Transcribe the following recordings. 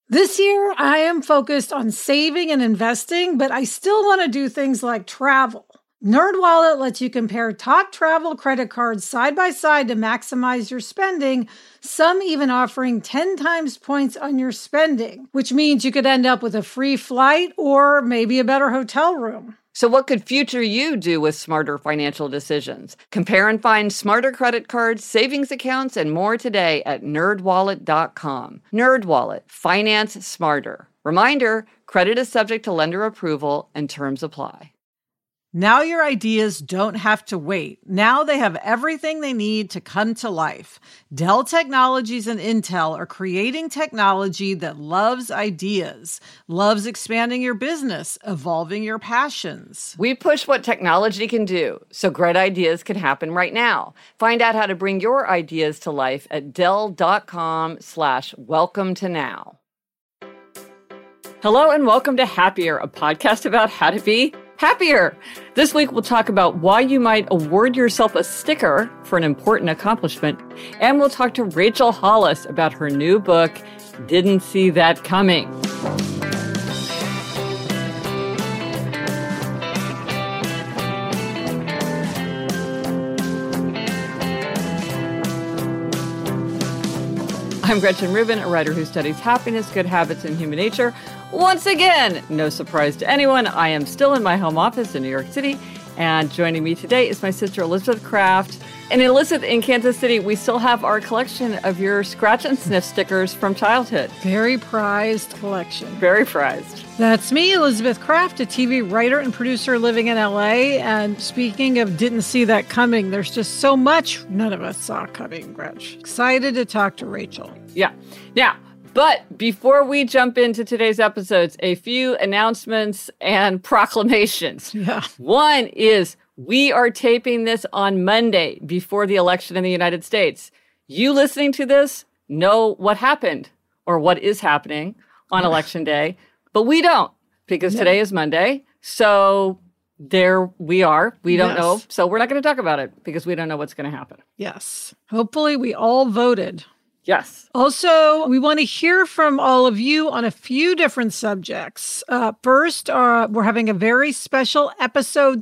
This year, I am focused on saving and investing, but I still want to do things like travel. NerdWallet lets you compare top travel credit cards side by side to maximize your spending, some even offering 10 times points on your spending, which means you could end up with a free flight or maybe a better hotel room. So what could future you do with smarter financial decisions? Compare and find smarter credit cards, savings accounts, and more today at nerdwallet.com. NerdWallet, finance smarter. Reminder, credit is subject to lender approval and terms apply. Now your ideas don't have to wait. Now they have everything they need to come to life. Dell Technologies and Intel are creating technology that loves ideas, loves expanding your business, evolving your passions. We push what technology can do, so great ideas can happen right now. Find out how to bring your ideas to life at Dell.com/welcome to now. Hello and welcome to Happier, a podcast about how to be happier. This week, we'll talk about why you might award yourself a sticker for an important accomplishment. And we'll talk to Rachel Hollis about her new book, Didn't See That Coming. I'm Gretchen Rubin, a writer who studies happiness, good habits, and human nature. Once again, no surprise to anyone, I am still in my home office in New York City, and joining me today is my sister Elizabeth Kraft. And Elizabeth, in Kansas City, we still have our collection of your scratch and sniff stickers from childhood. Very prized collection. Very prized. That's me, Elizabeth Kraft, a TV writer and producer living in LA. And speaking of didn't see that coming, there's just so much none of us saw coming, Gretch. Excited to talk to Rachel. Yeah. Now, but before we jump into today's episodes, a few announcements and proclamations. Yeah. One is we are taping this on Monday before the election in the United States. You listening to this know what happened or what is happening on Election Day, but we don't because today is Monday. So there we are. We don't know. So we're not going to talk about it because we don't know what's going to happen. Yes. Hopefully we all voted. Yes. Also, we want to hear from all of you on a few different subjects. First, we're having a very special episode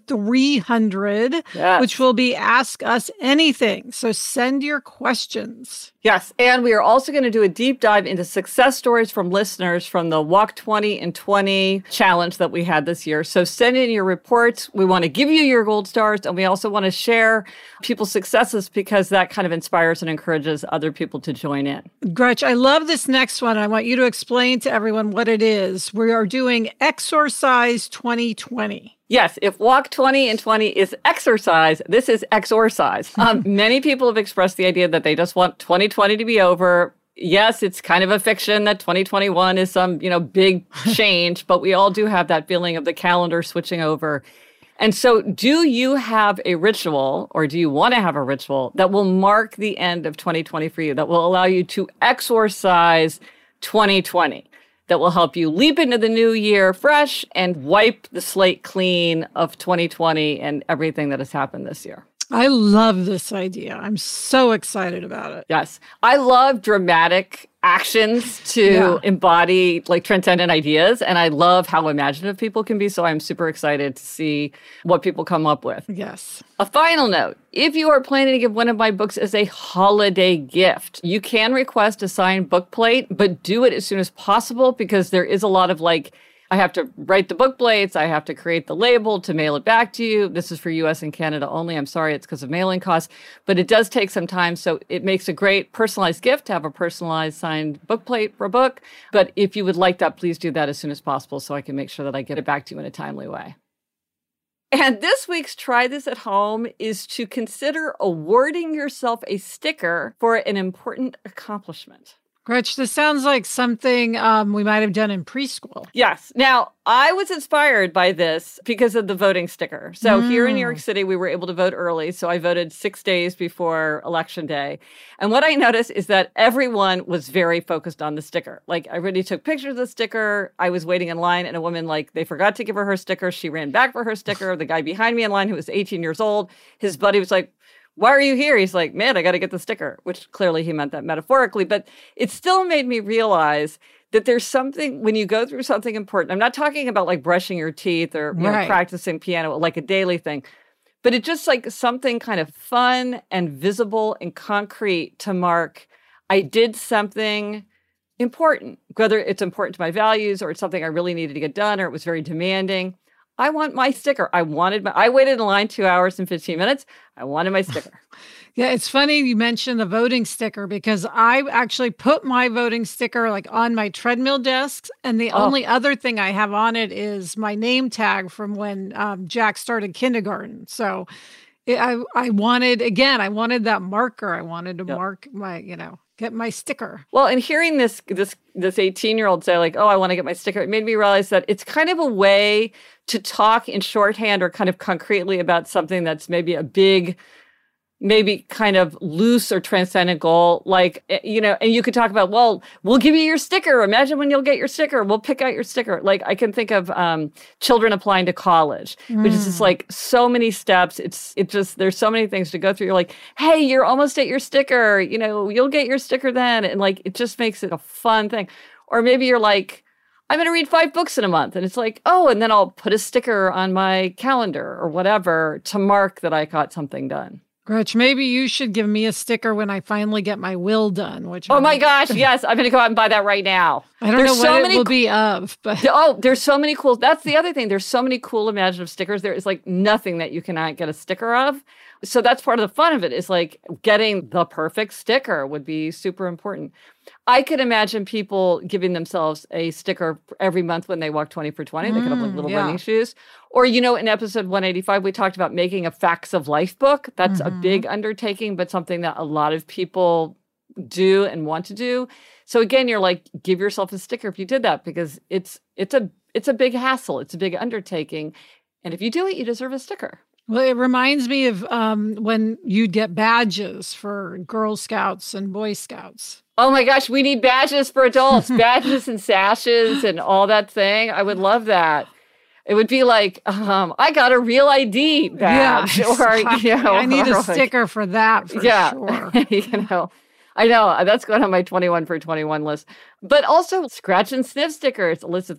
300, which will be Ask Us Anything. So send your questions. Yes. And we are also going to do a deep dive into success stories from listeners from the Walk 20 in 20 challenge that we had this year. So send in your reports. We want to give you your gold stars, and we also want to share people's successes because that kind of inspires and encourages other people to join in. Gretch, I love this next one. I want you to explain to everyone what it is. We are doing Exorcise 2020. Yes, if Walk 20 in 20 is exercise, this is exorcise. Many people have expressed the idea that they just want 2020 to be over. Yes, it's kind of a fiction that 2021 is some, big change, but we all do have that feeling of the calendar switching over. And so do you have a ritual or do you want to have a ritual that will mark the end of 2020 for you, that will allow you to exorcise 2020? That will help you leap into the new year fresh and wipe the slate clean of 2020 and everything that has happened this year. I love this idea. I'm so excited about it. Yes. I love dramatic actions to embody transcendent ideas. And I love how imaginative people can be. So I'm super excited to see what people come up with. Yes. A final note, if you are planning to give one of my books as a holiday gift, you can request a signed book plate, but do it as soon as possible because there is a lot of I have to write the book plates. I have to create the label to mail it back to you. This is for US and Canada only. I'm sorry, it's because of mailing costs, but it does take some time. So it makes a great personalized gift to have a personalized signed book plate for a book. But if you would like that, please do that as soon as possible so I can make sure that I get it back to you in a timely way. And this week's Try This at Home is to consider awarding yourself a sticker for an important accomplishment. Gretch, this sounds like something we might have done in preschool. Yes. Now, I was inspired by this because of the voting sticker. So here in New York City, we were able to vote early. So I voted 6 days before Election Day. And what I noticed is that everyone was very focused on the sticker. I already took pictures of the sticker. I was waiting in line and a woman, they forgot to give her sticker. She ran back for her sticker. The guy behind me in line who was 18 years old, his buddy was like, why are you here? He's like, man, I got to get the sticker, which clearly he meant that metaphorically. But it still made me realize that there's something when you go through something important. I'm not talking about like brushing your teeth or practicing piano, like a daily thing, but it's just like something kind of fun and visible and concrete to mark I did something important, whether it's important to my values or it's something I really needed to get done or it was very demanding. I want my sticker. I waited in line 2 hours and 15 minutes. I wanted my sticker. Yeah, it's funny you mentioned the voting sticker because I actually put my voting sticker like on my treadmill desk. And the only other thing I have on it is my name tag from when Jack started kindergarten. So I wanted that marker. I wanted to mark my, get my sticker. Well, and hearing this 18-year-old say like, oh, I want to get my sticker, it made me realize that it's kind of a way to talk in shorthand or kind of concretely about something that's maybe a big, maybe kind of loose or transcendent goal. Like, and you could talk about, well, we'll give you your sticker. Imagine when you'll get your sticker. We'll pick out your sticker. Like I can think of children applying to college, which is just like so many steps. It's just, there's so many things to go through. You're like, hey, you're almost at your sticker. You'll get your sticker then. And like, it just makes it a fun thing. Or maybe you're like, I'm going to read 5 books in a month. And it's like, oh, and then I'll put a sticker on my calendar or whatever to mark that I got something done. Gretch, maybe you should give me a sticker when I finally get my will done. My gosh, yes. I'm going to go out and buy that right now. I don't know what it will be of, but... there's so many cool... That's the other thing. There's so many cool imaginative stickers. There is like nothing that you cannot get a sticker of. So that's part of the fun of it is like getting the perfect sticker would be super important. I could imagine people giving themselves a sticker every month when they walk 20 for 20. They could have like little running shoes. Or, in episode 185, we talked about making a Facts of Life book. That's a big undertaking, but something that a lot of people do and want to do. So again, you're like, give yourself a sticker if you did that because it's a big hassle. It's a big undertaking. And if you do it, you deserve a sticker. Well, it reminds me of when you'd get badges for Girl Scouts and Boy Scouts. Oh my gosh, we need badges for adults, badges and sashes and all that thing. I would love that. It would be like, I got a Real ID badge. Yeah, or, I need a sticker for that for sure. I know, that's going on my 21 for 21 list. But also scratch and sniff stickers. Elizabeth,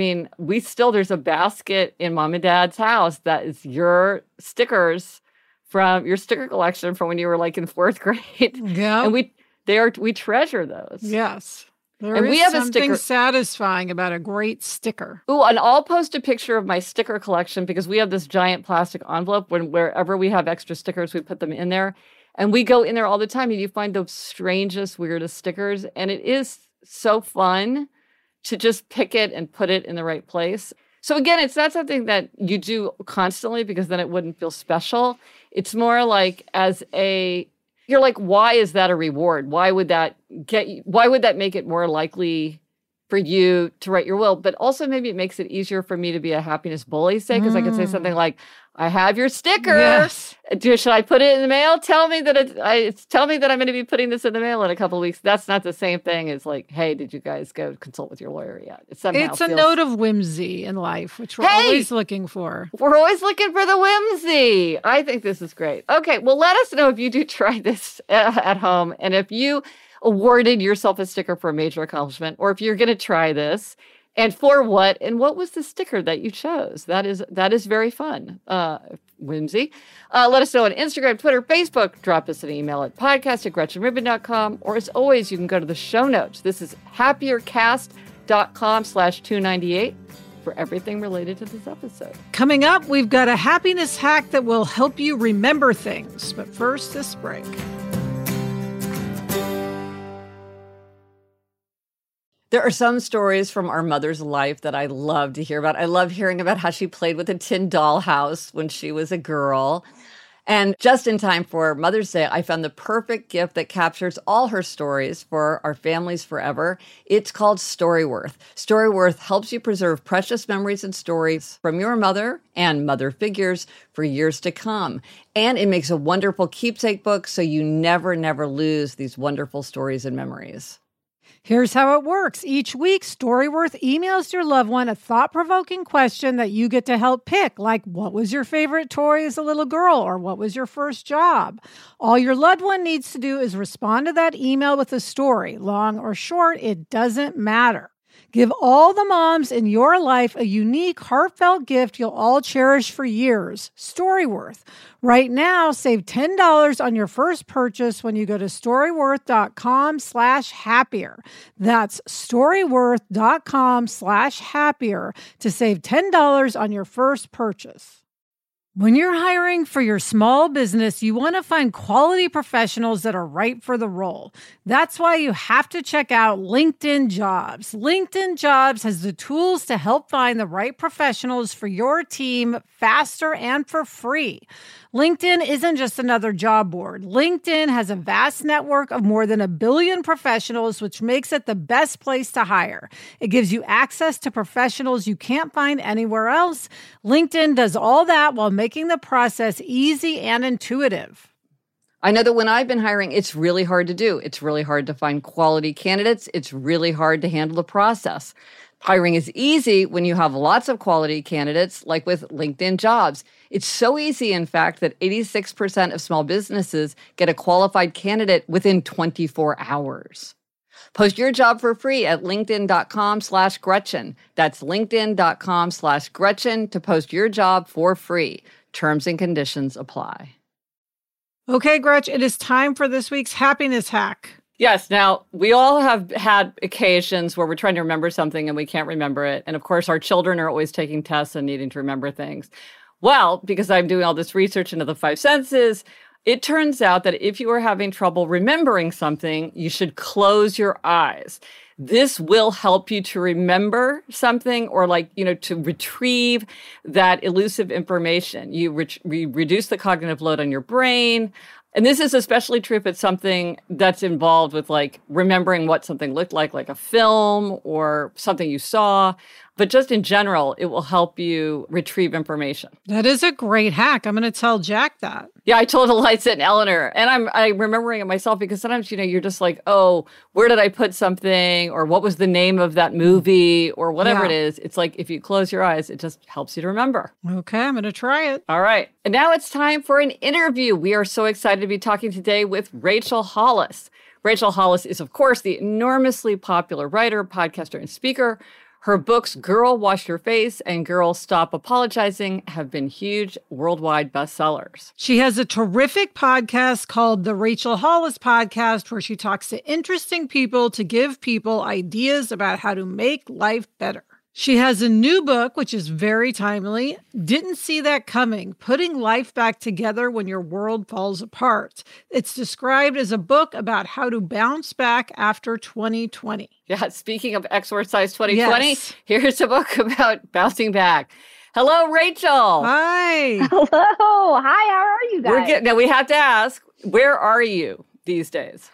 there's a basket in Mom and Dad's house that is your stickers from your sticker collection from when you were like in 4th grade. Yeah. And we treasure those. Yes. We have something satisfying about a great sticker. Ooh, and I'll post a picture of my sticker collection because we have this giant plastic envelope wherever we have extra stickers, we put them in there. And we go in there all the time and you find the strangest, weirdest stickers. And it is so fun to just pick it and put it in the right place. So again, it's not something that you do constantly because then it wouldn't feel special. It's more like you're like, why is that a reward? Why would that make it more likely for you to write your will? But also maybe it makes it easier for me to be a happiness bully, say, because I could say something like, I have your sticker. Yes. Should I put it in the mail? Tell me that I'm going to be putting this in the mail in a couple of weeks. That's not the same thing as like, hey, did you guys go consult with your lawyer yet? It's a note of whimsy in life, which we're always looking for. We're always looking for the whimsy. I think this is great. Okay, well, let us know if you do try this at home and if you awarded yourself a sticker for a major accomplishment or if you're going to try this. And for what? And what was the sticker that you chose? That is very fun. Whimsy. Let us know on Instagram, Twitter, Facebook. Drop us an email at podcast@GretchenRubin.com. Or as always, you can go to the show notes. This is happiercast.com/298 for everything related to this episode. Coming up, we've got a happiness hack that will help you remember things. But first, this break. There are some stories from our mother's life that I love to hear about. I love hearing about how she played with a tin dollhouse when she was a girl. And just in time for Mother's Day, I found the perfect gift that captures all her stories for our families forever. It's called Storyworth. Storyworth helps you preserve precious memories and stories from your mother and mother figures for years to come. And it makes a wonderful keepsake book so you never lose these wonderful stories and memories. Here's how it works. Each week, Storyworth emails your loved one a thought-provoking question that you get to help pick, like what was your favorite toy as a little girl or what was your first job? All your loved one needs to do is respond to that email with a story. Long or short, it doesn't matter. Give all the moms in your life a unique, heartfelt gift you'll all cherish for years. Storyworth. Right now, save $10 on your first purchase when you go to storyworth.com/happier. That's storyworth.com/happier to save $10 on your first purchase. When you're hiring for your small business, you want to find quality professionals that are right for the role. That's why you have to check out LinkedIn Jobs. LinkedIn Jobs has the tools to help find the right professionals for your team faster and for free. LinkedIn isn't just another job board. LinkedIn has a vast network of more than 1 billion professionals, which makes it the best place to hire. It gives you access to professionals you can't find anywhere else. LinkedIn does all that while making the process easy and intuitive. I know that when I've been hiring, it's really hard to do. It's really hard to find quality candidates. It's really hard to handle the process. Hiring is easy when you have lots of quality candidates, like with LinkedIn Jobs. It's so easy, in fact, that 86% of small businesses get a qualified candidate within 24 hours. Post your job for free at linkedin.com/Gretchen. That's linkedin.com/Gretchen to post your job for free. Terms and conditions apply. Okay, Gretch, it is time for this week's happiness hack. Yes. Now, we all have had occasions where we're trying to remember something and we can't remember it. And of course, our children are always taking tests and needing to remember things. Well, because I'm doing all this research into the 5 senses, it turns out that if you are having trouble remembering something, you should close your eyes. This will help you to remember something or to retrieve that elusive information. You reduce the cognitive load on your brain. And this is especially true if it's something that's involved with remembering what something looked like a film or something you saw. But just in general, it will help you retrieve information. That is a great hack. I'm going to tell Jack that. Yeah, I told Eliza and Eleanor, and I'm remembering it myself because sometimes, you're just like, oh, where did I put something? Or what was the name of that movie? Or whatever it is. It's like if you close your eyes, it just helps you to remember. Okay, I'm going to try it. All right. And now it's time for an interview. We are so excited to be talking today with Rachel Hollis. Rachel Hollis is, of course, the enormously popular writer, podcaster, and speaker. Her books, Girl, Wash Your Face and Girl, Stop Apologizing, have been huge worldwide bestsellers. She has a terrific podcast called The Rachel Hollis Podcast, where she talks to interesting people to give people ideas about how to make life better. She has a new book, which is very timely. Didn't See That Coming, Putting Life Back Together When Your World Falls Apart. It's described as a book about how to bounce back after 2020. Yeah, speaking of Exorcise 2020, Here's a book about bouncing back. Hello, Rachel. Hi. Hello. Hi, how are you guys? Now, we have to ask, where are you these days?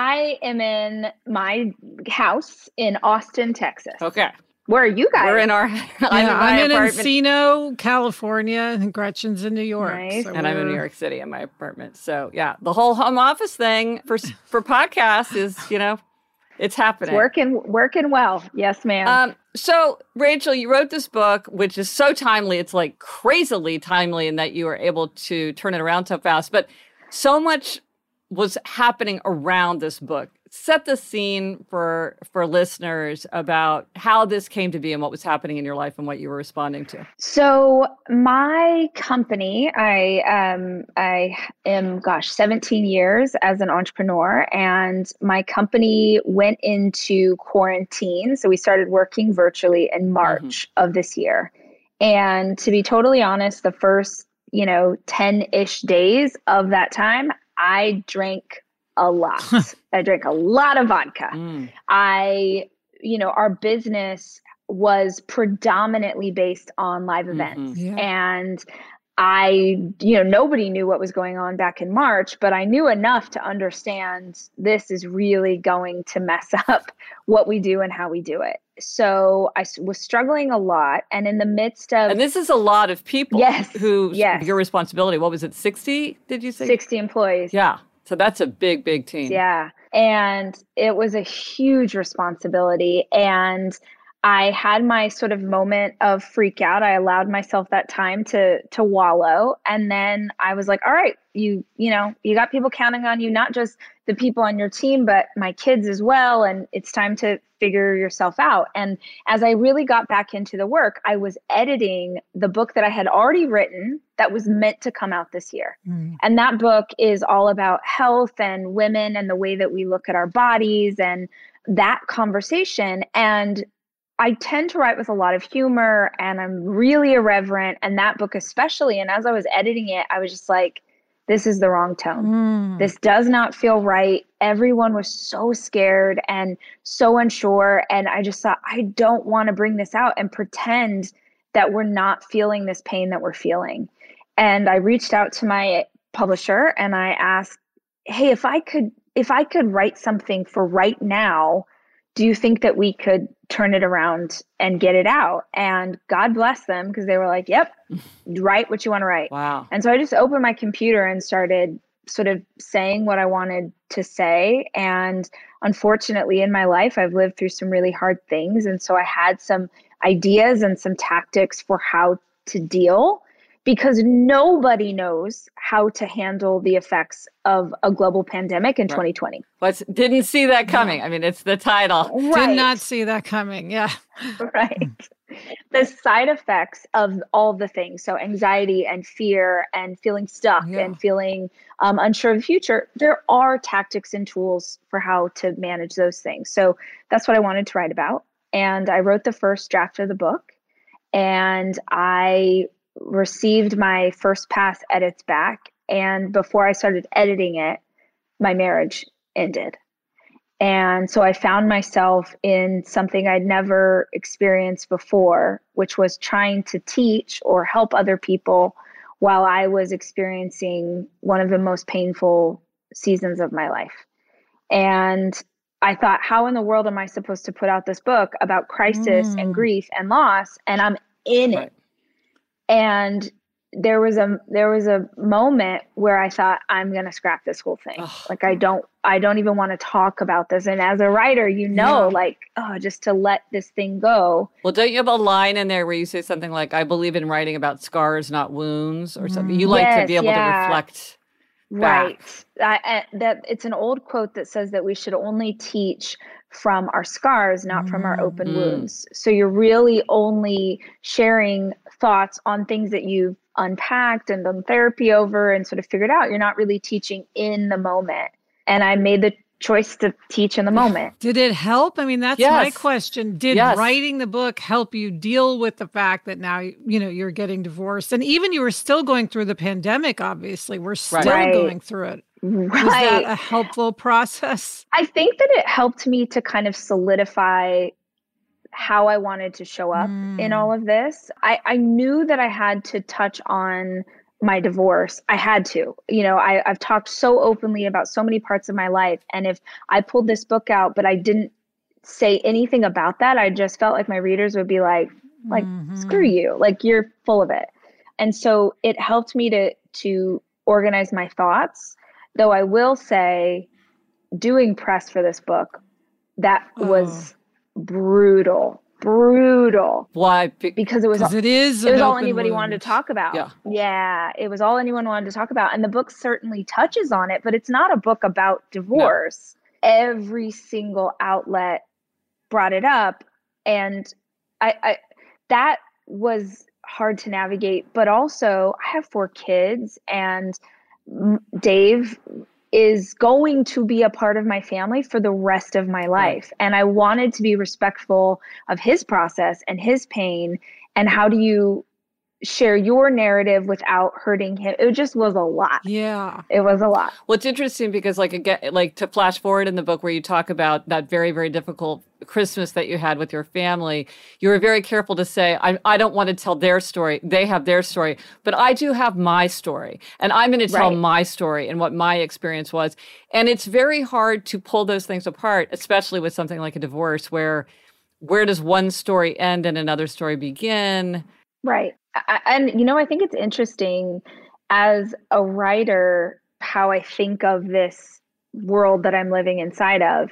I am in my house in Austin, Texas. Okay. Where are you guys? We're in our I'm in Encino, California, and Gretchen's in New York. Nice. So and I'm in New York City in my apartment. So, yeah, the whole home office thing for podcasts is, it's happening. It's working well. Yes, ma'am. So, Rachel, you wrote this book, which is so timely. It's crazily timely in that you were able to turn it around so fast. But so much was happening around this book. Set the scene for listeners about how this came to be and what was happening in your life and what you were responding to. So my company, I am 17 years as an entrepreneur, and my company went into quarantine. So we started working virtually in March of this year. And to be totally honest, the first, 10-ish days of that time, I drank a lot. I drank a lot of vodka. Our business was predominantly based on live events. Yeah. And nobody knew what was going on back in March, but I knew enough to understand this is really going to mess up what we do and how we do it. So I was struggling a lot. And in the midst of... And this is a lot of people your responsibility. What was it, 60, did you say? 60 employees. Yeah. So that's a big, big team. Yeah. And it was a huge responsibility. And I had my sort of moment of freak out. I allowed myself that time to wallow. And then I was like, all right, you got people counting on you, not just the people on your team, but my kids as well. And it's time to figure yourself out. And as I really got back into the work, I was editing the book that I had already written that was meant to come out this year. And that book is all about health and women and the way that we look at our bodies and that conversation. And I tend to write with a lot of humor and I'm really irreverent, and that book especially. And as I was editing it, I was just like, this is the wrong tone. This does not feel right. Everyone was so scared and so unsure. And I just thought, I don't want to bring this out and pretend that we're not feeling this pain that we're feeling. And I reached out to my publisher and I asked, hey, if I could write something for right now, do you think that we could turn it around and get it out? And God bless them, because they were like, yep, write what you want to write. Wow. And so I just opened my computer and started sort of saying what I wanted to say. And unfortunately in my life, I've lived through some really hard things. And so I had some ideas and some tactics for how to deal, because nobody knows how to handle the effects of a global pandemic in 2020. Didn't see that coming. I mean, it's the title. Did not see that coming. Yeah. Right. The side effects of all the things. So anxiety and fear and feeling stuck and feeling unsure of the future. There are tactics and tools for how to manage those things. So that's what I wanted to write about. And I wrote the first draft of the book, and I received my first pass edits back. And before I started editing it, my marriage ended. And so I found myself in something I'd never experienced before, which was trying to teach or help other people while I was experiencing one of the most painful seasons of my life. And I thought, how in the world am I supposed to put out this book about crisis and grief and loss? And I'm in it. And there was a moment where I thought, I'm going to scrap this whole thing. Like, I don't even want to talk about this. And as a writer, just to let this thing go. Well, don't you have a line in there where you say something like, I believe in writing about scars, not wounds, or something? You like to be able to reflect back. Right. That it's an old quote that says that we should only teach from our scars, not from our open wounds. So you're really only sharing thoughts on things that you've unpacked and done therapy over and sort of figured out. You're not really teaching in the moment. And I made the choice to teach in the moment. Did it help? I mean, that's my question. Did writing the book help you deal with the fact that now, you're getting divorced, and even you were still going through the pandemic, obviously. We're still going through it. Was that a helpful process? I think that it helped me to kind of solidify how I wanted to show up in all of this. I knew that I had to touch on my divorce. I had to. I've talked so openly about so many parts of my life. And if I pulled this book out, but I didn't say anything about that, I just felt like my readers would be like, screw you, like you're full of it. And so it helped me to organize my thoughts. Though I will say, doing press for this book, that was brutal. Why? Because it was all anybody wanted to talk about. Yeah, it was all anyone wanted to talk about. And the book certainly touches on it, but it's not a book about divorce. No. Every single outlet brought it up. And I that was hard to navigate. But also, I have 4 kids, and Dave is going to be a part of my family for the rest of my life. And I wanted to be respectful of his process and his pain. And how do you share your narrative without hurting him? It just was a lot. Yeah. It was a lot. Well, it's interesting because to flash forward in the book where you talk about that very, very difficult Christmas that you had with your family, you were very careful to say, I don't want to tell their story. They have their story, but I do have my story, and I'm going to tell my story and what my experience was. And it's very hard to pull those things apart, especially with something like a divorce, where does one story end and another story begin? Right. And, I think it's interesting as a writer, how I think of this world that I'm living inside of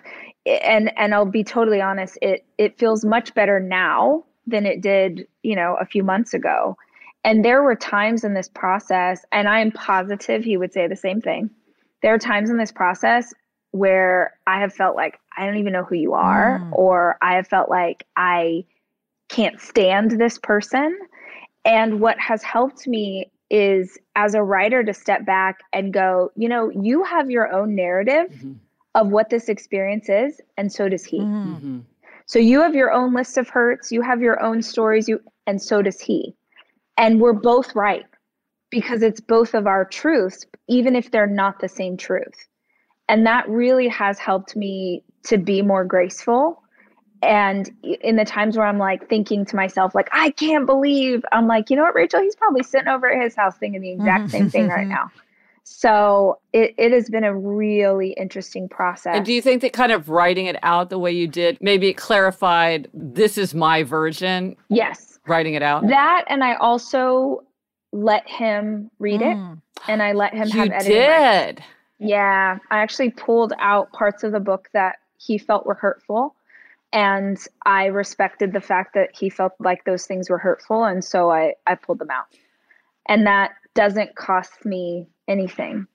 and I'll be totally honest, it feels much better now than it did, a few months ago. And there were times in this process, and I am positive he would say the same thing. There are times in this process where I have felt like I don't even know who you are, or I have felt like I can't stand this person. And what has helped me is, as a writer, to step back and go, you have your own narrative of what this experience is, and so does he. So you have your own list of hurts, you have your own stories, and so does he. And we're both right, because it's both of our truths, even if they're not the same truth. And that really has helped me to be more graceful. And in the times where I'm like thinking to myself, like, I can't believe, I'm like, you know what, Rachel, he's probably sitting over at his house thinking the exact same thing right now. So it has been a really interesting process. And do you think that kind of writing it out the way you did, maybe it clarified, this is my version? Yes. Writing it out? That, and I also let him read it, and I let him have editing rights. Yeah. I actually pulled out parts of the book that he felt were hurtful, and I respected the fact that he felt like those things were hurtful, and so I pulled them out. And that doesn't cost me anything.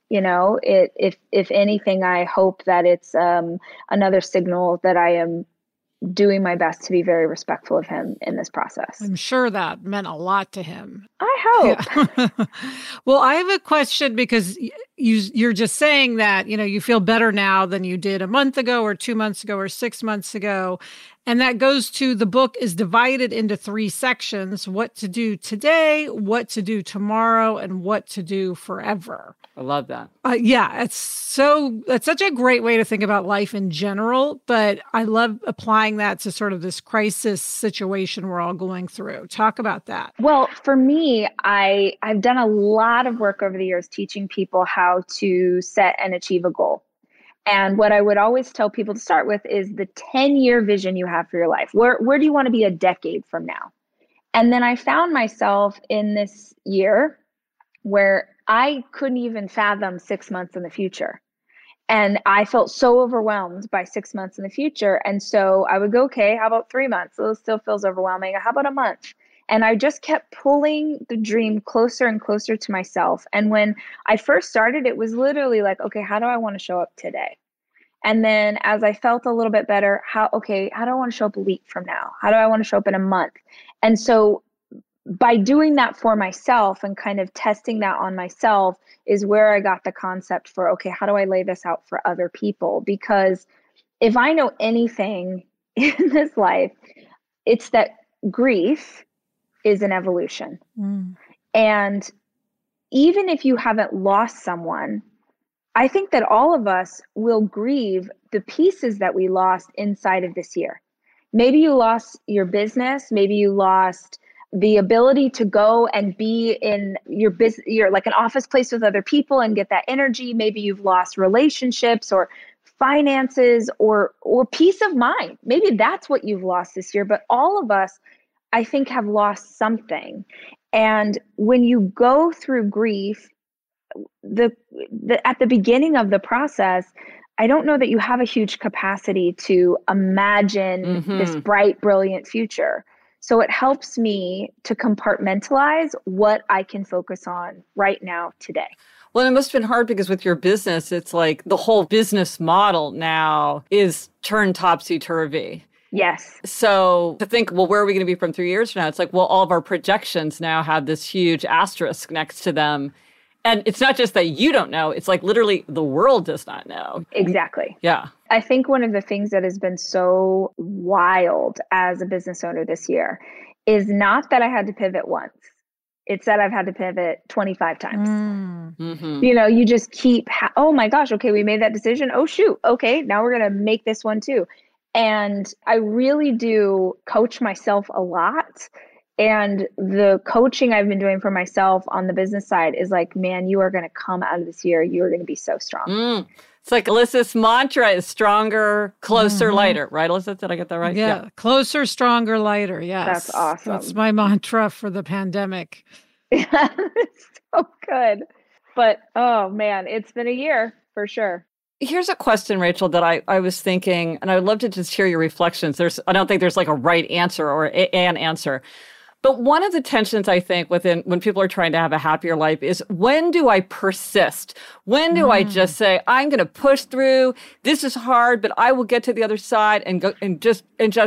If anything, I hope that it's another signal that I am doing my best to be very respectful of him in this process. I'm sure that meant a lot to him. I hope. Yeah. Well, I have a question, because you're just saying that, you feel better now than you did a month ago or 2 months ago or 6 months ago. And that goes to, the book is divided into 3 sections: what to do today, what to do tomorrow, and what to do forever. I love that. Yeah, it's such a great way to think about life in general, but I love applying that to sort of this crisis situation we're all going through. Talk about that. Well, for me, I've done a lot of work over the years teaching people how to set and achieve a goal. And what I would always tell people to start with is the 10-year vision you have for your life. Where do you want to be a decade from now? And then I found myself in this year where I couldn't even fathom 6 months in the future. And I felt so overwhelmed by 6 months in the future. And so I would go, okay, how about 3 months? It still feels overwhelming. How about a month? And I just kept pulling the dream closer and closer to myself. And when I first started, it was literally like, okay, how do I want to show up today? And then as I felt a little bit better, how do I want to show up a week from now? How do I want to show up in a month? And so by doing that for myself and kind of testing that on myself is where I got the concept for, okay, how do I lay this out for other people? Because if I know anything in this life, it's that grief is an evolution. And even if you haven't lost someone, I think that all of us will grieve the pieces that we lost inside of this year. Maybe you lost your business. Maybe you lost the ability to go and be in your business, you're like an office place with other people and get that energy. Maybe you've lost relationships or finances or peace of mind. Maybe that's what you've lost this year. But all of us, I think, have lost something. And when you go through grief, at the beginning of the process, I don't know that you have a huge capacity to imagine this bright, brilliant future. So it helps me to compartmentalize what I can focus on right now today. Well, it must have been hard because with your business, it's like the whole business model now is turned topsy-turvy. Yes. So to think, well, where are we going to be from 3 years from now? It's like, well, all of our projections now have this huge asterisk next to them. And it's not just that you don't know, it's like literally the world does not know. Exactly. Yeah. I think one of the things that has been so wild as a business owner this year is not that I had to pivot once. It's that I've had to pivot 25 times. You just keep, oh my gosh, okay, we made that decision. Oh, shoot. Okay, now we're going to make this one too. And I really do coach myself a lot. And the coaching I've been doing for myself on the business side is like, man, you are going to come out of this year. You are going to be so strong. It's like Alyssa's mantra is stronger, closer, lighter. Right, Alyssa? Did I get that right? Yeah. Closer, stronger, lighter. Yes. That's awesome. That's my mantra for the pandemic. It's so good. But, oh man, it's been a year for sure. Here's a question, Rachel, that I was thinking, and I would love to just hear your reflections. I don't think there's like a right answer or an answer. But one of the tensions, I think, when people are trying to have a happier life is, when do I persist? When do I just say, I'm going to push through? This is hard, but I will get to the other side and go and just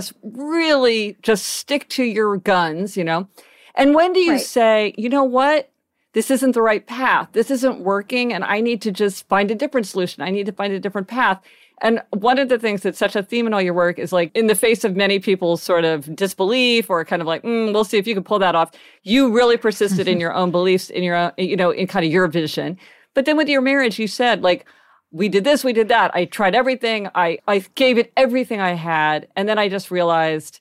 really just stick to your guns, you know? And when do you say, you know what? This isn't the right path. This isn't working, and I need to just find a different solution. I need to find a different path. And one of the things that's such a theme in all your work is, like, in the face of many people's sort of disbelief or kind of like, we'll see if you can pull that off, you really persisted in your own beliefs, in your own, you know, in kind of your vision. But then with your marriage, you said, like, we did this, we did that. I tried everything. I gave it everything I had. And then I just realized,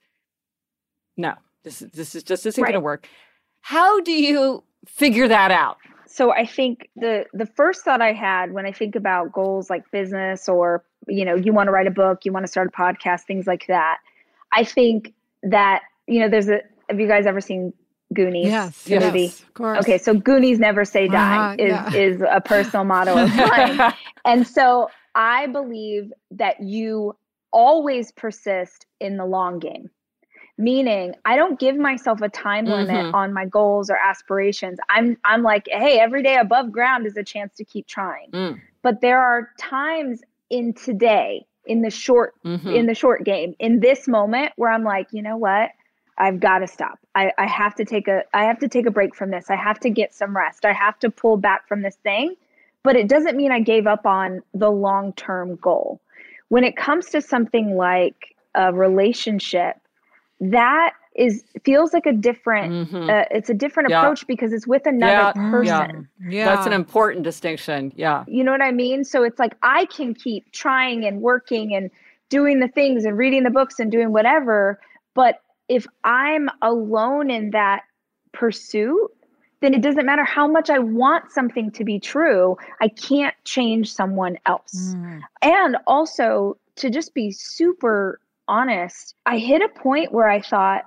no, this isn't going to work. How do you figure that out? So I think the first thought I had when I think about goals like business, or, you know, you want to write a book, you want to start a podcast, things like that. I think that, you know, have you guys ever seen Goonies? Yes, the movie? Of course. Okay, so Goonies never say die is a personal motto of mine. And so I believe that you always persist in the long game. Meaning, I don't give myself a time limit on my goals or aspirations. I'm like, hey, every day above ground is a chance to keep trying. But there are times in today, in the short game, in this moment, where I'm like, you know what? I've got to stop. I have to take a break from this. I have to get some rest. I have to pull back from this thing. But it doesn't mean I gave up on the long-term goal. When it comes to something like a relationship, that feels like a different, it's a different approach, because it's with another person. Yeah. That's an important distinction. Yeah. You know what I mean? So it's like, I can keep trying and working and doing the things and reading the books and doing whatever. But if I'm alone in that pursuit, then it doesn't matter how much I want something to be true. I can't change someone else. And also, to just be super honest, I hit a point where I thought,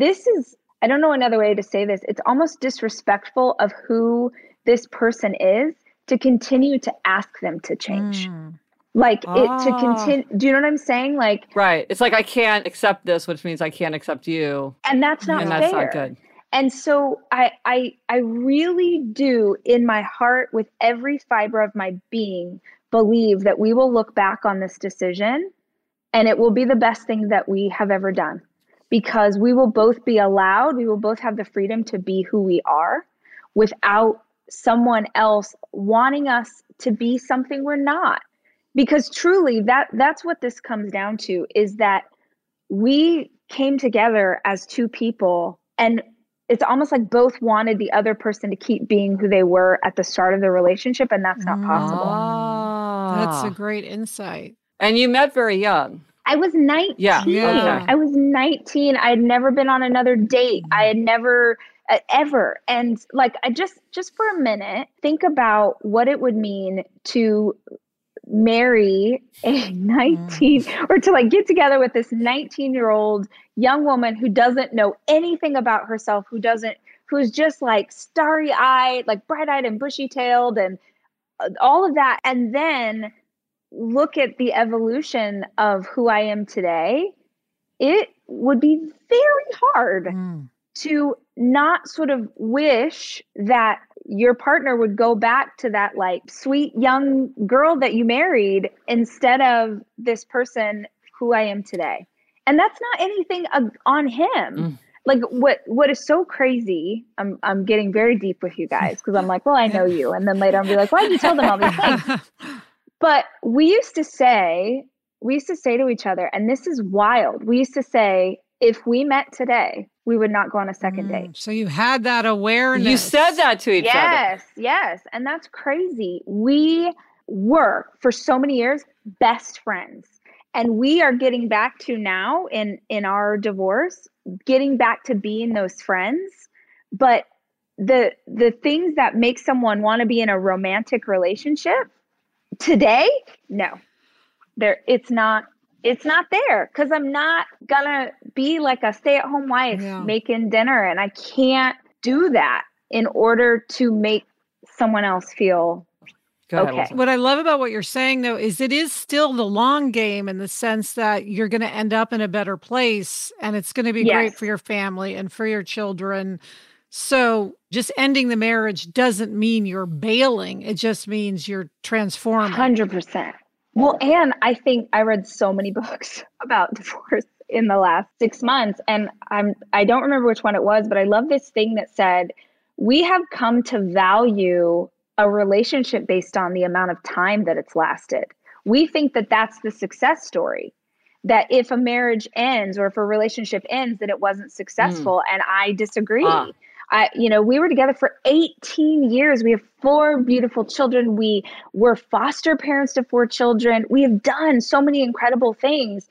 I don't know another way to say this, it's almost disrespectful of who this person is to continue to ask them to change. Like it to continue. Do you know what I'm saying? Like, right. It's like, I can't accept this, which means I can't accept you. And that's not fair. That's not good. And so I really do, in my heart, with every fiber of my being, believe that we will look back on this decision and it will be the best thing that we have ever done, because we will both be allowed, we will both have the freedom to be who we are without someone else wanting us to be something we're not. Because truly, that's what this comes down to, is that we came together as two people, and it's almost like both wanted the other person to keep being who they were at the start of the relationship, and that's not possible. That's a great insight. And you met very young. I was 19. Yeah. Okay. I was 19. I had never been on another date. I had never ever. And like, I just for a minute, think about what it would mean to marry a 19 or to like get together with this 19-year-old young woman who doesn't know anything about herself, who's just like starry-eyed, like bright-eyed and bushy-tailed and all of that. And then look at the evolution of who I am today. It would be very hard to not sort of wish that your partner would go back to that like sweet young girl that you married instead of this person who I am today. And that's not anything on him. Like what is so crazy, I'm getting very deep with you guys, because I'm like, well, I know you. And then later I'll be like, why'd you tell them all these things? But we used to say to each other, and this is wild, we used to say, if we met today, we would not go on a second date. So you had that awareness. You said that to each other. Yes. And that's crazy. We were, for so many years, best friends. And we are getting back to now in our divorce, getting back to being those friends. But the things that make someone want to be in a romantic relationship today, no, it's not there, because I'm not gonna be like a stay-at-home wife making dinner, and I can't do that in order to make someone else feel Go ahead, Okay. Elizabeth. What I love about what you're saying, though, is it is still the long game in the sense that you're going to end up in a better place and it's going to be great Yes. for your family and for your children. So just ending the marriage doesn't mean you're bailing. It just means you're transforming. 100%. Well, and I think I read so many books about divorce in the last 6 months, and I don't remember which one it was, but I love this thing that said, we have come to value a relationship based on the amount of time that it's lasted. We think that that's the success story, that if a marriage ends or if a relationship ends, that it wasn't successful. And I disagree. We were together for 18 years. We have 4 beautiful children. We were foster parents to 4 children. We have done so many incredible things.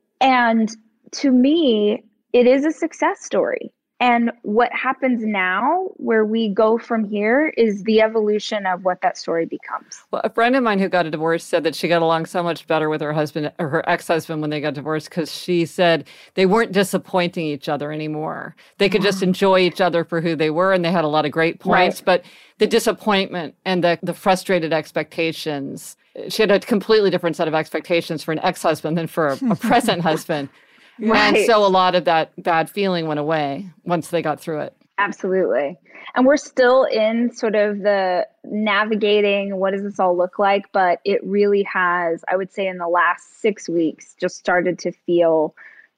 And to me, it is a success story. And what happens now, where we go from here, is the evolution of what that story becomes. Well, a friend of mine who got a divorce said that she got along so much better with her husband or her ex-husband when they got divorced because she said they weren't disappointing each other anymore. They could just enjoy each other for who they were, and they had a lot of great points. Right. But the disappointment and the frustrated expectations, she had a completely different set of expectations for an ex-husband than for a present husband. Right. And so a lot of that bad feeling went away once they got through it. Absolutely. And we're still in sort of the navigating, what does this all look like? But it really has, I would say in the last 6 weeks, just started to feel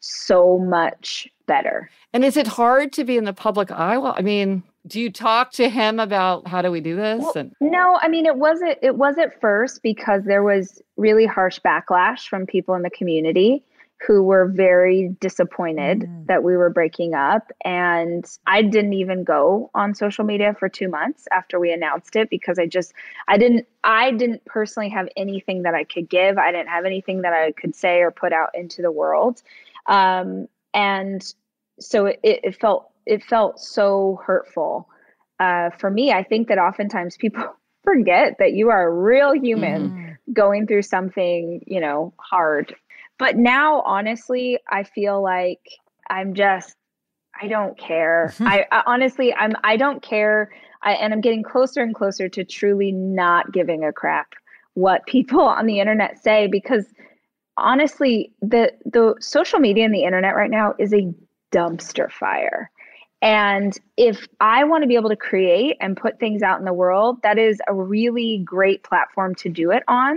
so much better. And is it hard to be in the public eye? Well, I mean, do you talk to him about how do we do this? Well, no, I mean, it was at first because there was really harsh backlash from people in the community who were very disappointed that we were breaking up. And I didn't even go on social media for 2 months after we announced it because I didn't personally have anything that I could give. I didn't have anything that I could say or put out into the world. And so it felt so hurtful. For me, I think that oftentimes people forget that you are a real human going through something, hard. But now, honestly, I feel like I don't care. I honestly don't care. And I'm getting closer and closer to truly not giving a crap what people on the internet say, because honestly, the social media and the internet right now is a dumpster fire. And if I want to be able to create and put things out in the world, that is a really great platform to do it on.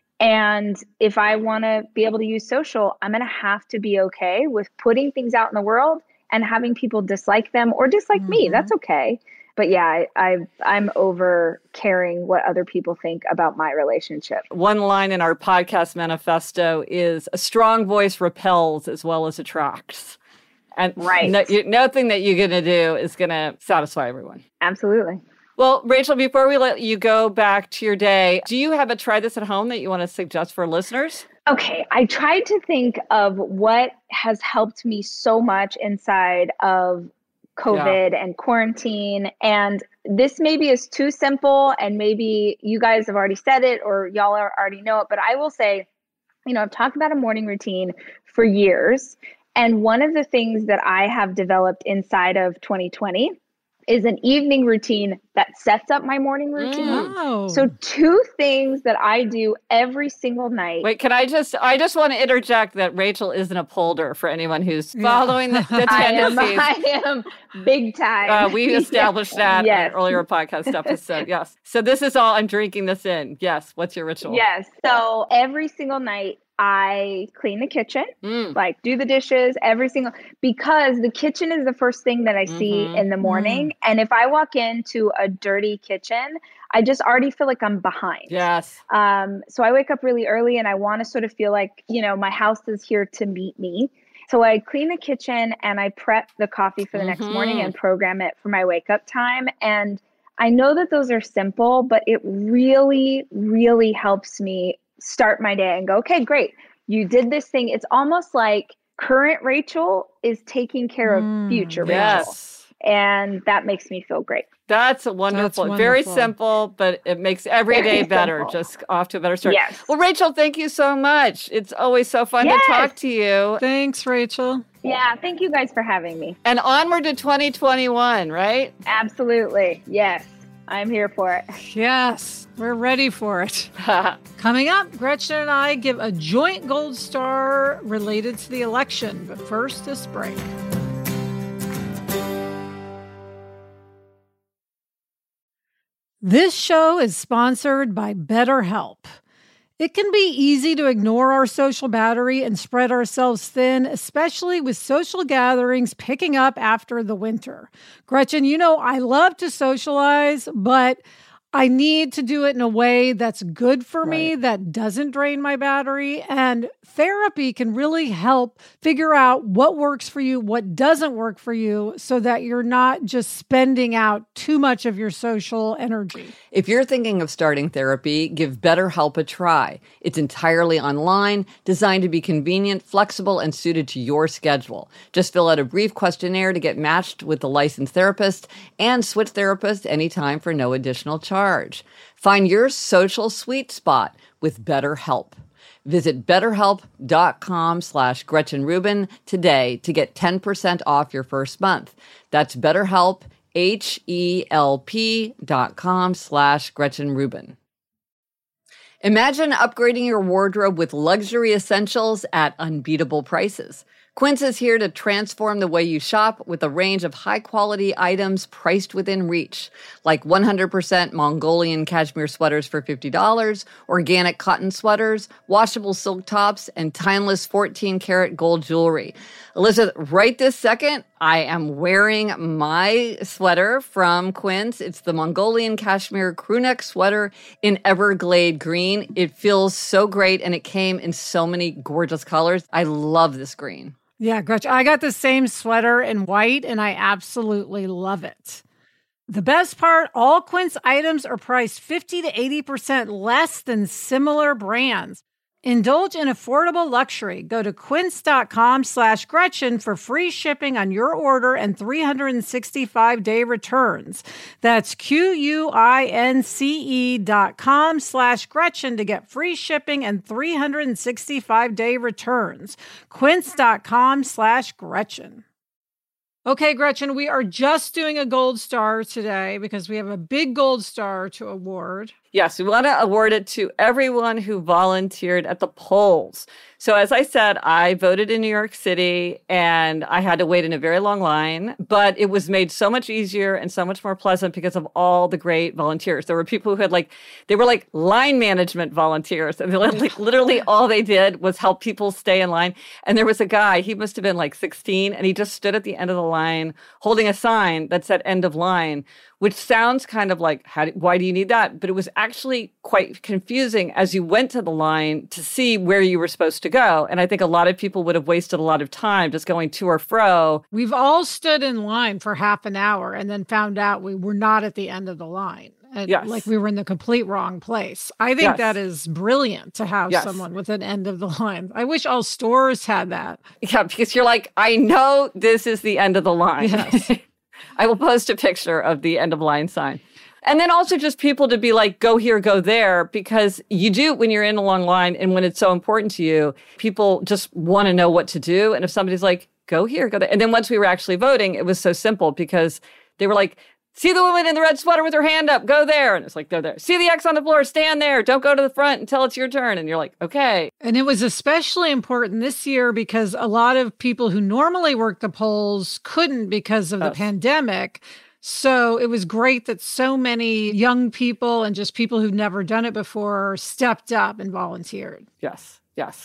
And if I want to be able to use social, I'm going to have to be okay with putting things out in the world and having people dislike them or dislike me. That's okay. But yeah, I'm over caring what other people think about my relationship. One line in our podcast manifesto is a strong voice repels as well as attracts. And right. Nothing that you're going to do is going to satisfy everyone. Absolutely. Well, Rachel, before we let you go back to your day, do you have a try this at home that you want to suggest for listeners? Okay. I tried to think of what has helped me so much inside of COVID and quarantine. And this maybe is too simple, and maybe you guys have already said it or y'all already know it, but I will say, I've talked about a morning routine for years. And one of the things that I have developed inside of 2020 is an evening routine that sets up my morning routine. Oh. So 2 things that I do every single night. Wait, I just want to interject that Rachel isn't a polder for anyone who's following the tendencies. I am big time. We established that in an earlier podcast episode. Yes. So this is all, I'm drinking this in. Yes. What's your ritual? Yes. So every single night, I clean the kitchen, like do the dishes because the kitchen is the first thing that I see in the morning. And if I walk into a dirty kitchen, I just already feel like I'm behind. Yes. So I wake up really early and I want to sort of feel like, my house is here to meet me. So I clean the kitchen and I prep the coffee for the next morning and program it for my wake up time. And I know that those are simple, but it really, really helps me start my day and go, okay, great. You did this thing. It's almost like current Rachel is taking care of future Rachel. And that makes me feel great. That's wonderful. Very simple, but it makes every day better. Just off to a better start. Yes. Well, Rachel, thank you so much. It's always so fun to talk to you. Thanks, Rachel. Yeah, thank you guys for having me. And onward to 2021, right? Absolutely. Yes. I'm here for it. Yes, we're ready for it. Coming up, Gretchen and I give a joint gold star related to the election. But first, this break. This show is sponsored by BetterHelp. It can be easy to ignore our social battery and spread ourselves thin, especially with social gatherings picking up after the winter. Gretchen, you know, I love to socialize, but I need to do it in a way that's good for me, that doesn't drain my battery. And therapy can really help figure out what works for you, what doesn't work for you, so that you're not just spending out too much of your social energy. If you're thinking of starting therapy, give BetterHelp a try. It's entirely online, designed to be convenient, flexible, and suited to your schedule. Just fill out a brief questionnaire to get matched with a licensed therapist and switch therapists anytime for no additional charge. Find your social sweet spot with BetterHelp. Visit BetterHelp.com/Gretchen Rubin today to get 10% off your first month. That's BetterHelp, HELP.com/Gretchen Rubin. Imagine upgrading your wardrobe with luxury essentials at unbeatable prices. Quince is here to transform the way you shop with a range of high-quality items priced within reach, like 100% Mongolian cashmere sweaters for $50, organic cotton sweaters, washable silk tops, and timeless 14-karat gold jewelry. Elizabeth, right this second, I am wearing my sweater from Quince. It's the Mongolian cashmere crewneck sweater in Everglade green. It feels so great, and it came in so many gorgeous colors. I love this green. Yeah, Gretchen, I got the same sweater in white, and I absolutely love it. The best part, all Quince items are priced 50 to 80% less than similar brands. Indulge in affordable luxury. Go to quince.com/Gretchen for free shipping on your order and 365-day returns. That's QUINCE.com/Gretchen to get free shipping and 365-day returns. Quince.com/Gretchen. Okay, Gretchen, we are just doing a gold star today because we have a big gold star to award. Yes, we want to award it to everyone who volunteered at the polls. So as I said, I voted in New York City and I had to wait in a very long line, but it was made so much easier and so much more pleasant because of all the great volunteers. There were people who had they were like line management volunteers. And literally all they did was help people stay in line. And there was a guy, he must have been like 16, and he just stood at the end of the line holding a sign that said end of line, which sounds kind of like, why do you need that? But it was actually quite confusing as you went to the line to see where you were supposed to go. And I think a lot of people would have wasted a lot of time just going to or fro. We've all stood in line for half an hour and then found out we were not at the end of the line. And like we were in the complete wrong place. I think that is brilliant to have someone with an end of the line. I wish all stores had that. Yeah, because you're like, I know this is the end of the line. Yes. I will post a picture of the end of line sign. And then also just people to be like, go here, go there, because you do when you're in a long line and when it's so important to you, people just want to know what to do. And if somebody's like, go here, go there. And then once we were actually voting, it was so simple because they were like, see the woman in the red sweater with her hand up, go there. And it's like, go there. See the X on the floor, stand there. Don't go to the front until it's your turn. And you're like, okay. And it was especially important this year because a lot of people who normally work the polls couldn't because of the pandemic. So it was great that so many young people and just people who've never done it before stepped up and volunteered. Yes, yes.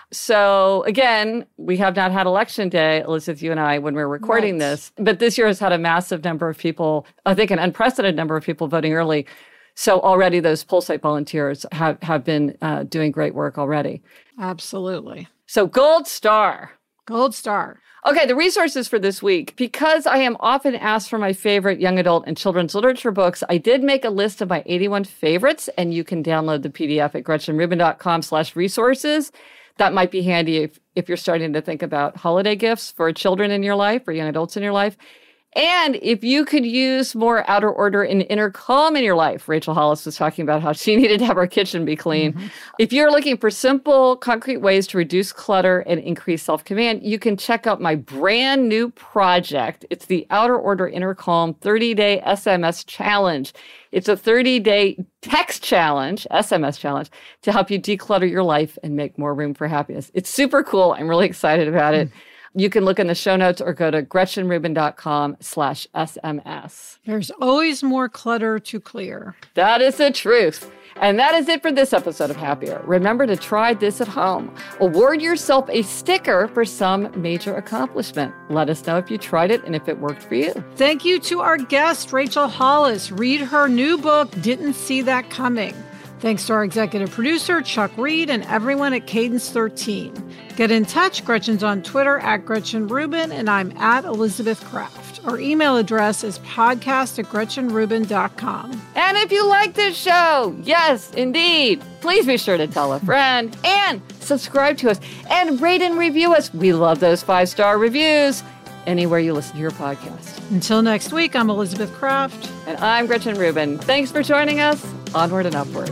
So again, we have not had election day, Elizabeth, you and I, when we're recording this, but this year has had a massive number of people, I think an unprecedented number of people voting early. So already those poll site volunteers have been doing great work already. Absolutely. So gold star. Gold star. Okay, the resources for this week. Because I am often asked for my favorite young adult and children's literature books, I did make a list of my 81 favorites, and you can download the PDF at GretchenRubin.com/resources. That might be handy if you're starting to think about holiday gifts for children in your life or young adults in your life. And if you could use more outer order and inner calm in your life, Rachel Hollis was talking about how she needed to have her kitchen be clean. Mm-hmm. If you're looking for simple, concrete ways to reduce clutter and increase self-command, you can check out my brand new project. It's the Outer Order Inner Calm 30-Day SMS Challenge. It's a 30-day text challenge, SMS challenge, to help you declutter your life and make more room for happiness. It's super cool. I'm really excited about it. You can look in the show notes or go to GretchenRubin.com/SMS. There's always more clutter to clear. That is the truth. And that is it for this episode of Happier. Remember to try this at home. Award yourself a sticker for some major accomplishment. Let us know if you tried it and if it worked for you. Thank you to our guest, Rachel Hollis. Read her new book, Didn't See That Coming. Thanks to our executive producer, Chuck Reed, and everyone at Cadence 13. Get in touch. Gretchen's on Twitter at Gretchen Rubin, and I'm at Elizabeth Kraft. Our email address is podcast@GretchenRubin.com. And if you like this show, yes, indeed, please be sure to tell a friend and subscribe to us and rate and review us. We love those 5-star reviews anywhere you listen to your podcast. Until next week, I'm Elizabeth Kraft. And I'm Gretchen Rubin. Thanks for joining us. Onward and upward.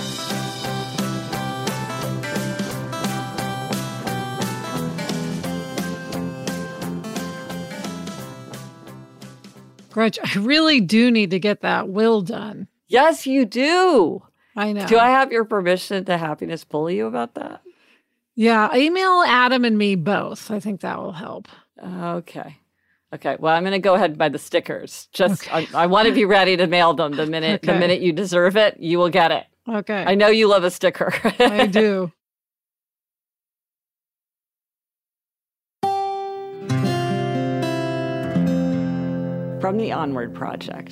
Gretchen, I really do need to get that will done. Yes, you do. I know. Do I have your permission to happiness bully you about that? Yeah, email Adam and me both. I think that will help. Okay. Well, I'm going to go ahead and buy the stickers. I want to be ready to mail them the minute you deserve it. You will get it. Okay. I know you love a sticker. I do. From the Onward Project.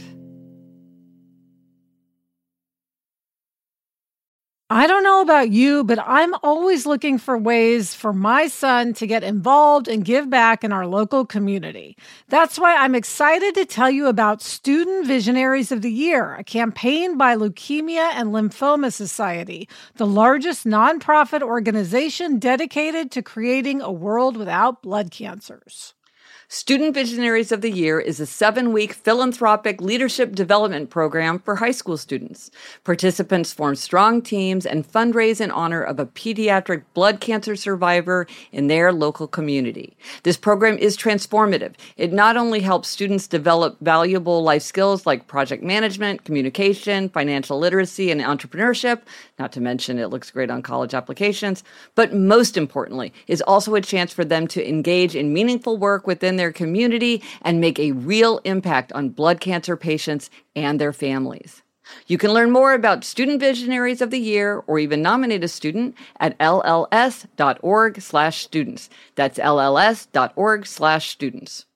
I don't know about you, but I'm always looking for ways for my son to get involved and give back in our local community. That's why I'm excited to tell you about Student Visionaries of the Year, a campaign by Leukemia and Lymphoma Society, the largest nonprofit organization dedicated to creating a world without blood cancers. Student Visionaries of the Year is a 7-week philanthropic leadership development program for high school students. Participants form strong teams and fundraise in honor of a pediatric blood cancer survivor in their local community. This program is transformative. It not only helps students develop valuable life skills like project management, communication, financial literacy, and entrepreneurship, not to mention it looks great on college applications, but most importantly, is also a chance for them to engage in meaningful work within their community and make a real impact on blood cancer patients and their families. You can learn more about Student Visionaries of the Year or even nominate a student at lls.org/students. That's lls.org/students.